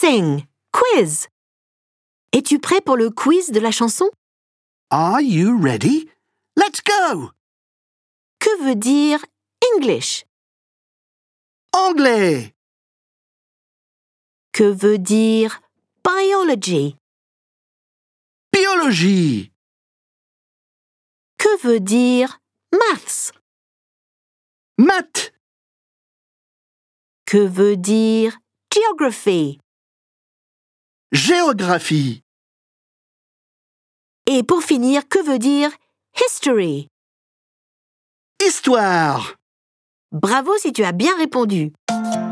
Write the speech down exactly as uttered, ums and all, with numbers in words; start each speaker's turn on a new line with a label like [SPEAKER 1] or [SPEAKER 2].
[SPEAKER 1] Sing. Quiz. Es-tu prêt pour le quiz de la chanson?
[SPEAKER 2] Are you ready? Let's go!
[SPEAKER 1] Que veut dire English?
[SPEAKER 2] Anglais.
[SPEAKER 1] Que veut dire biology?
[SPEAKER 2] Biologie.
[SPEAKER 1] Que veut dire maths?
[SPEAKER 2] Maths.
[SPEAKER 1] Que veut dire geography?
[SPEAKER 2] Géographie.
[SPEAKER 1] Et pour finir, que veut dire history?
[SPEAKER 2] Histoire.
[SPEAKER 1] Bravo si tu as bien répondu.